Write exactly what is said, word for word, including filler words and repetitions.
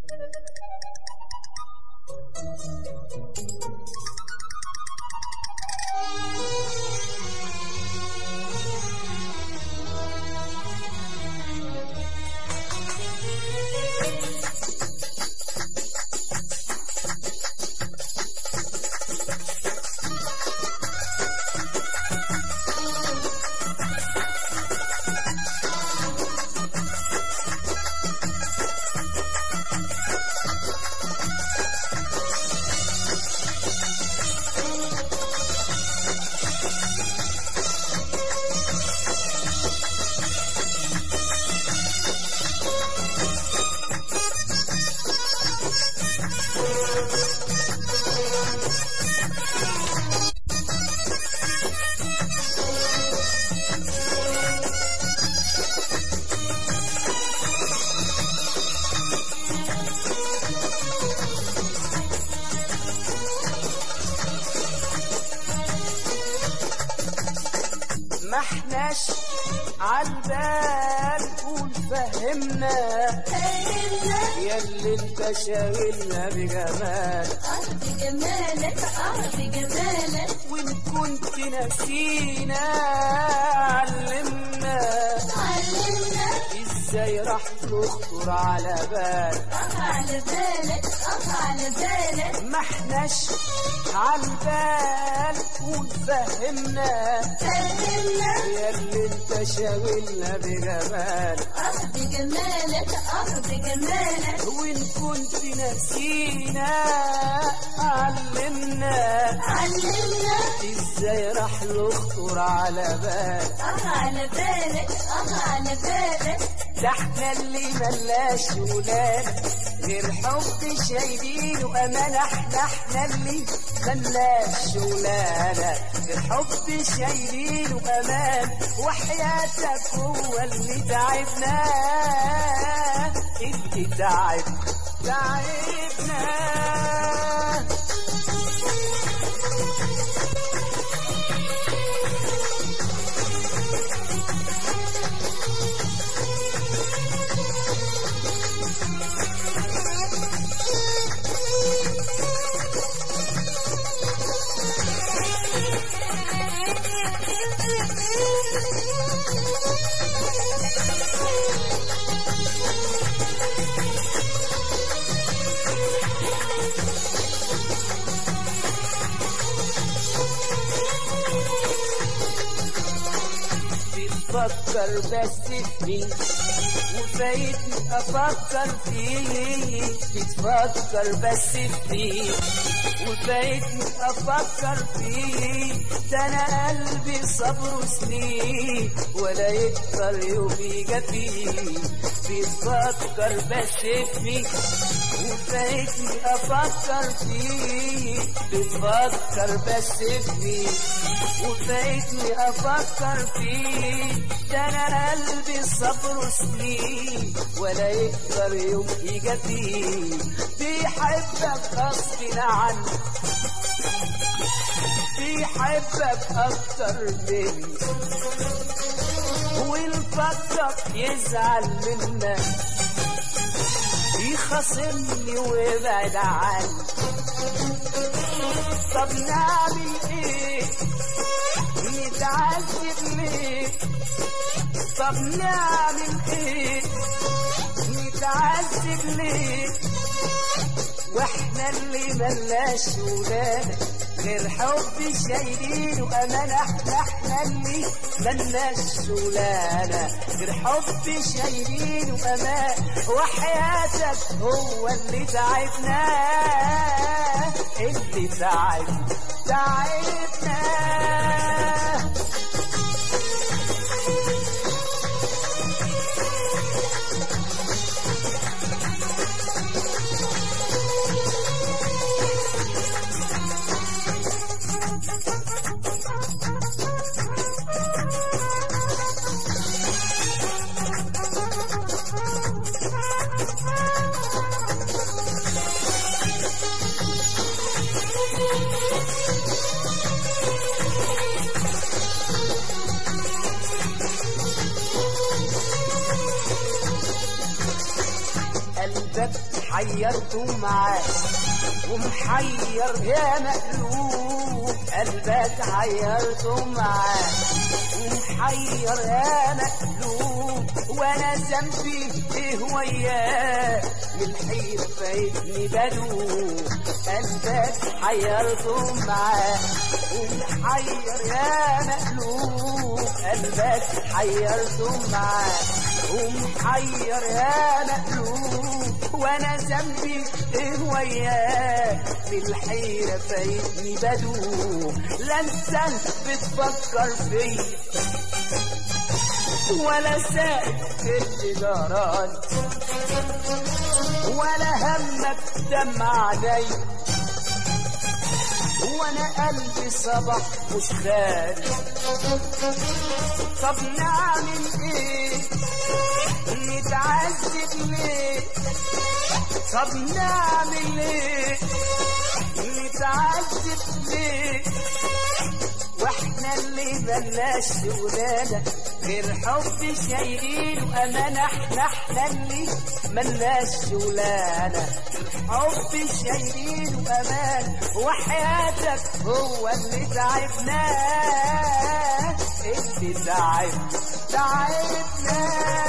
ما احناش عالبال قول فهمنا ياللي انت شاغلنا بجمال اه بجمالك اه بجمالك وان كنت نسينا علمنا علمنا ازاي راح تخطر على بالك اه على بالك اه على بالك ما احناش عالبال قول فهمنا فهمنا ياللي انت شاغلنا بجمال اه بجمالك اه بجمالك وان كنت نسينا علمنا علمنا ازاي راح يخطر على بالك اه على بالك اه على بالك ده احنا اللي ملاش ولاد غير حب شايلين وامانه احنا احنا اللي ملاش ولاد غير حب شايلين وامان وحياتك هو اللي تعبنا اللي تعب تعبنا بتفكر بس فيه وفايتني افكر فيه بتفكر بس فيه وفايتني افكر فيه ده انا قلبي صبره سنين ولا يقدر يوم يجي فيه بتفكر بس فيه وفايتني افكر فيه بتفكر بس فيه وفايتني افكر فيه ده انا قلبي صبره سنين ولا يقدر يوم يجي فيه بيحبك غصب عنك بيحبك اكتر مني والفكرك يزعل منك يخاصمني ويبعد عني طب نعمل ايه نتعذب ليه طب نعمل ايه نتعذب ليه واحنا اللي ملاش ولاد غير حب شايلين وامانه احنا احنا اللي ملناش ولاد غير حب شايلين وامان وحياتك هو اللي تعبنا اللي تعب تعبنا قلبك حيرته معاه ومحير يا مقلوب، قلبك حيرته معاه ومحير يا مقلوب، وانا ذنبي ايه وياه من الحيرة فايتني بدوب. قلبك حيرته معاه ومحير يا مقلوب، قلبك حيرته معاه ومحير يا مقلوب، وانا ذنبي ايه وياه من الحيرة فايتني بدوب. لا انت بتفكر فيا ولا سائل في اللي جرالي، ولا همك دمع عيني، وانا قلبي صبح مش خالي. طب نعمل ايه نتعذب ليه؟ طب نعمل ايه نتعذب ليه؟ واحنا اللي ملناش شغلانه غير حب شايلين وامانه، احنا احنا اللي ملناش شغلانه حب شايلين وامانه، وحياتك هو اللي تعبناه، اللي تعب تعبناه.